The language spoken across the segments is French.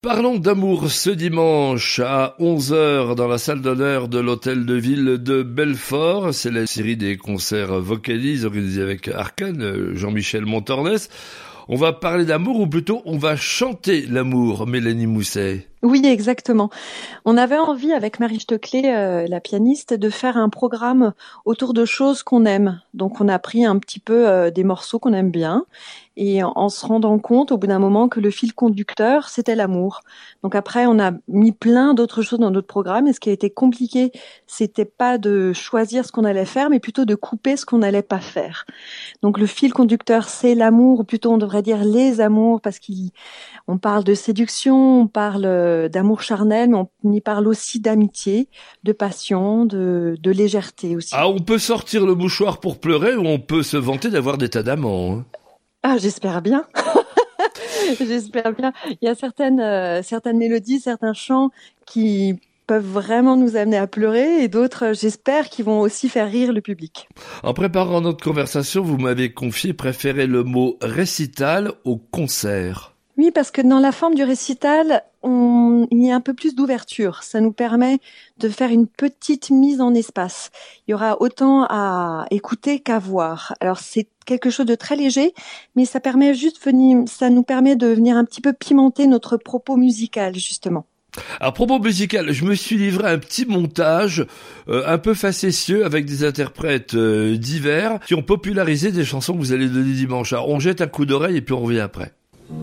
Parlons d'amour ce dimanche à 11h dans la salle d'honneur de l'Hôtel de Ville de Belfort. C'est la série des concerts Vocalises organisés avec Arcane, Jean-Michel Montornès. On va parler d'amour, ou plutôt on va chanter l'amour, Mélanie Mousset. Oui, exactement. On avait envie avec Marie Stoclet, la pianiste, de faire un programme autour de choses qu'on aime. Donc on a pris un petit peu des morceaux qu'on aime bien, et en se rendant compte au bout d'un moment que le fil conducteur, c'était l'amour. Donc après, on a mis plein d'autres choses dans notre programme, et ce qui a été compliqué, c'était pas de choisir ce qu'on allait faire, mais plutôt de couper ce qu'on n'allait pas faire. Donc le fil conducteur, c'est l'amour, ou plutôt on devrait dire les amours, parce qu'on parle de séduction, on parle d'amour charnel, mais on y parle aussi d'amitié, de passion, de légèreté aussi. Ah, on peut sortir le mouchoir pour pleurer, ou on peut se vanter d'avoir des tas d'amants, hein. Ah, j'espère bien. J'espère bien. Il y a certaines mélodies, certains chants qui peuvent vraiment nous amener à pleurer, et d'autres, j'espère, qui vont aussi faire rire le public. En préparant notre conversation, vous m'avez confié préférer le mot récital au concert. Oui, parce que dans la forme du récital, il y a un peu plus d'ouverture. Ça nous permet de faire une petite mise en espace. Il y aura autant à écouter qu'à voir. Alors c'est quelque chose de très léger, mais ça nous permet de venir un petit peu pimenter notre propos musical, justement. À propos musical, je me suis livré à un petit montage un peu facétieux avec des interprètes divers qui ont popularisé des chansons que vous allez donner dimanche. Alors, on jette un coup d'oreille et puis on revient après.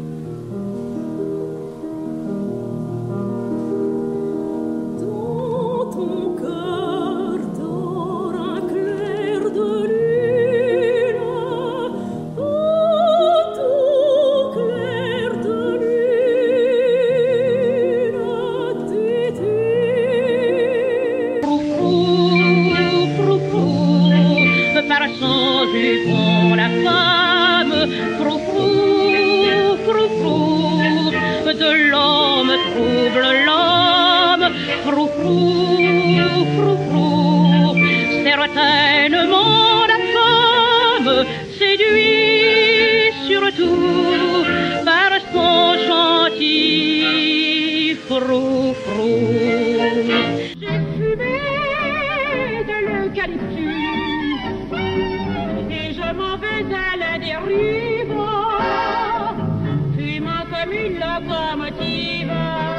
Certainement la femme séduit surtout par son gentil frou-frou. J'ai fumé de l'eucalyptus et je m'en vais à la dérive, fumant comme une locomotive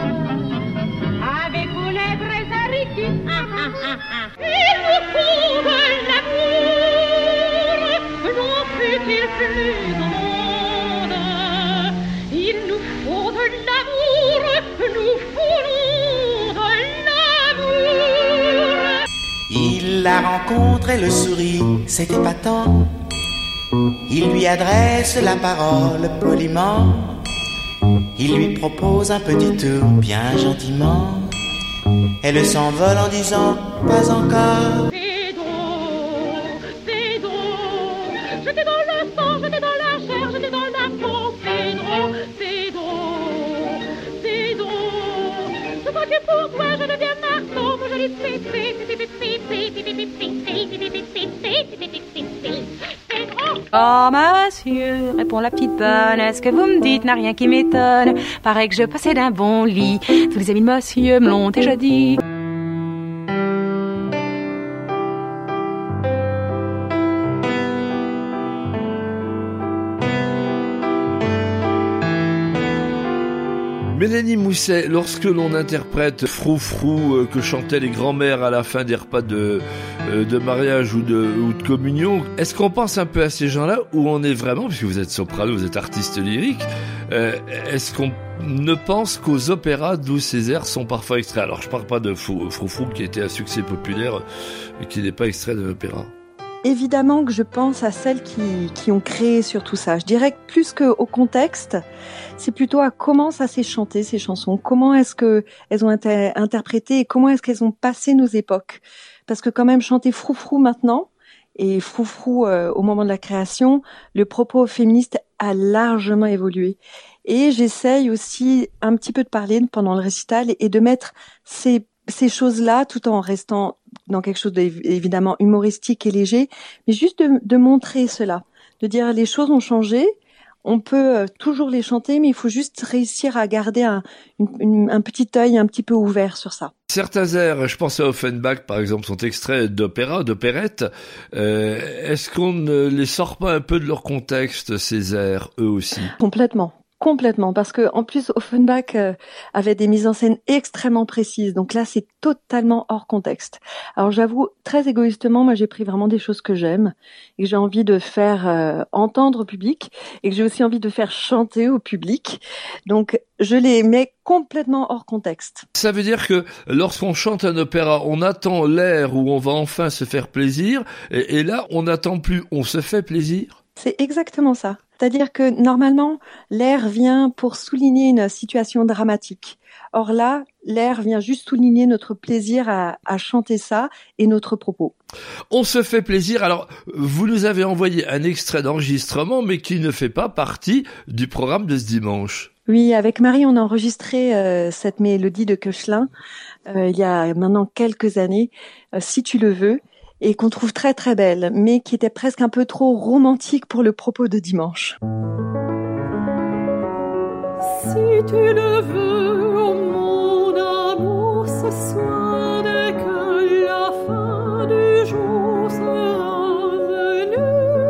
avec vos lèvres arides. Il nous faut de l'amour, n'en fut-il plus grande. Il nous faut de l'amour, nous voulons de l'amour. Il la rencontre et le sourit, c'est épatant. Il lui adresse la parole poliment. Il lui propose un petit tour bien gentiment. Elle s'envole en disant pas encore. C'est drôle, j'étais dans le sang, j'étais dans la chair, j'étais dans la peau. C'est drôle, c'est toi que pour toi je deviens marteau, mon joli pépé. Oh monsieur, répond la petite bonne, ce que vous me dites n'a rien qui m'étonne. Paraît que je possède un bon lit, tous les amis de monsieur me l'ont déjà dit. Mélanie Mousset, lorsque l'on interprète Frou-Frou que chantaient les grands-mères à la fin des repas de mariage ou de communion, est-ce qu'on pense un peu à ces gens-là, ou on est vraiment, puisque vous êtes soprano, vous êtes artiste lyrique, est-ce qu'on ne pense qu'aux opéras d'où ces airs sont parfois extraits? Alors je parle pas de Frou-Frou qui a été un succès populaire et qui n'est pas extrait d'un opéra. Évidemment que je pense à celles qui ont créé sur tout ça. Je dirais que plus qu'au contexte, c'est plutôt à comment ça s'est chanté, ces chansons. Comment est-ce qu'elles ont été interprétées et comment est-ce qu'elles ont passé nos époques. Parce que quand même, chanter Frou-Frou maintenant et Frou-Frou au moment de la création, le propos féministe a largement évolué. Et j'essaye aussi un petit peu de parler pendant le récital et de mettre ces choses-là tout en restant dans quelque chose d'évidemment humoristique et léger, mais juste de montrer cela, de dire les choses ont changé, On peut toujours les chanter, mais il faut juste réussir à garder un petit œil un petit peu ouvert sur ça. Certains airs, je pense à Offenbach par exemple, sont extraits d'opéra, d'opérette. Est-ce qu'on ne les sort pas un peu de leur contexte, ces airs, eux aussi? Complètement, parce que en plus Offenbach avait des mises en scène extrêmement précises, donc là c'est totalement hors contexte. Alors j'avoue, très égoïstement, moi j'ai pris vraiment des choses que j'aime et que j'ai envie de faire entendre au public et que j'ai aussi envie de faire chanter au public, donc je les mets complètement hors contexte. Ça veut dire que lorsqu'on chante un opéra, on attend l'air où on va enfin se faire plaisir, et là on n'attend plus, on se fait plaisir? C'est exactement ça. C'est-à-dire que normalement, l'air vient pour souligner une situation dramatique. Or là, l'air vient juste souligner notre plaisir à chanter ça et notre propos. On se fait plaisir. Alors, vous nous avez envoyé un extrait d'enregistrement, mais qui ne fait pas partie du programme de ce dimanche. Oui, avec Marie, on a enregistré cette mélodie de Koechlin il y a maintenant quelques années, Si tu le veux, et qu'on trouve très très belle, mais qui était presque un peu trop romantique pour le propos de dimanche. Si tu le veux, oh mon amour, ce soir, dès que la fin du jour sera venue,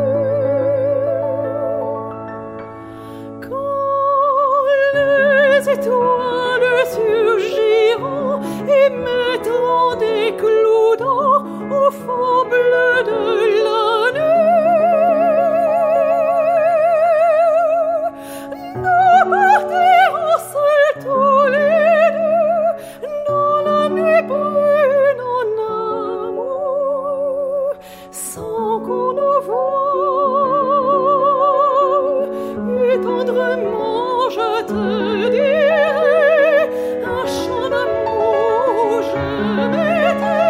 quand les étoiles surgiront et mettront des clous d'or au fond bleu de la nuit, nous partirons seuls tous les deux dans la nuit brune en amour, sans qu'on nous voie, et tendrement je te dirai un chant d'amour, je m'étais.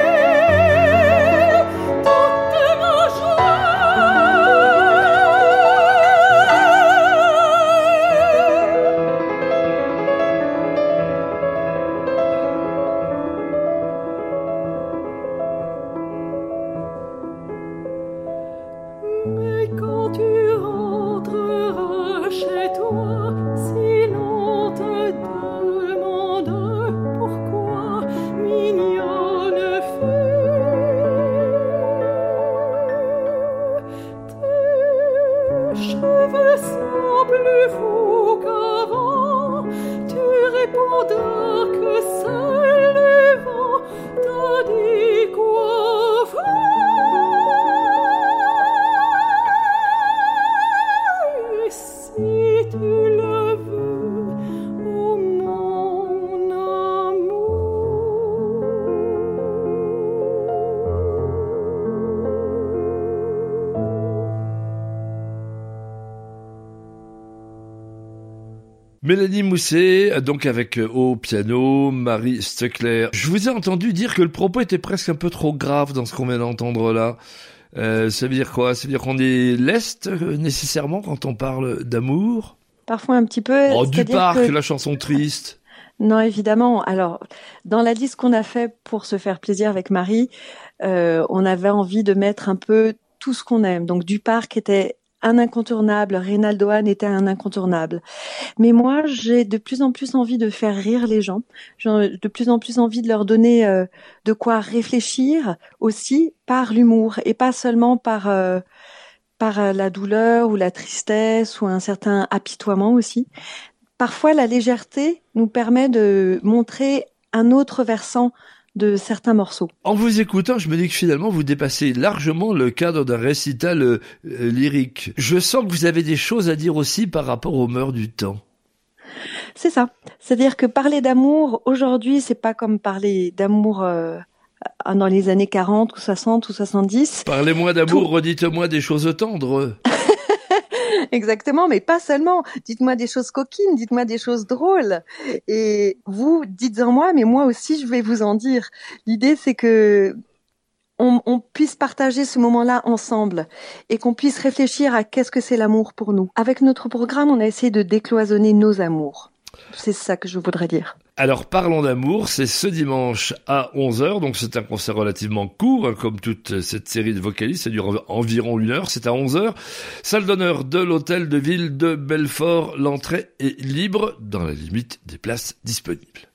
Mais quand tu rentreras chez toi, si l'on te demande pourquoi, mignonne fille, tes cheveux sont plus fous qu'avant, tu répondras que seul le vent t'a dit quoi faire. Si tu le veux, oh mon amour. Mélanie Mousset, donc avec au piano, Marie Stuckler. Je vous ai entendu dire que le propos était presque un peu trop grave dans ce qu'on vient d'entendre là. Ça veut dire quoi? Ça veut dire qu'on est leste nécessairement quand on parle d'amour? Parfois un petit peu. Oh, du parc, la chanson triste. Non, évidemment. Alors, dans la liste qu'on a fait pour se faire plaisir avec Marie, on avait envie de mettre un peu tout ce qu'on aime. Donc, du parc était un incontournable, Reynaldo Hahn était un incontournable. Mais moi, j'ai de plus en plus envie de faire rire les gens. J'ai de plus en plus envie de leur donner de quoi réfléchir aussi par l'humour et pas seulement par la douleur ou la tristesse ou un certain apitoiement aussi. Parfois, la légèreté nous permet de montrer un autre versant de certains morceaux. En vous écoutant, je me dis que finalement, vous dépassez largement le cadre d'un récital lyrique. Je sens que vous avez des choses à dire aussi par rapport aux mœurs du temps. C'est ça. C'est-à-dire que parler d'amour, aujourd'hui, c'est pas comme parler d'amour dans les années 40 ou 60 ou 70. Parlez-moi d'amour, redites-moi des choses tendres. Exactement, mais pas seulement. Dites-moi des choses coquines, dites-moi des choses drôles. Et vous, dites-en moi, mais moi aussi, je vais vous en dire. L'idée, c'est que on puisse partager ce moment-là ensemble et qu'on puisse réfléchir à qu'est-ce que c'est l'amour pour nous. Avec notre programme, on a essayé de décloisonner nos amours. C'est ça que je voudrais dire. Alors, Parlons d'amour, c'est ce dimanche à 11h, donc c'est un concert relativement court, comme toute cette série de vocalistes, ça dure environ 1 heure, c'est à 11h. Salle d'honneur de l'hôtel de ville de Belfort, l'entrée est libre dans la limite des places disponibles.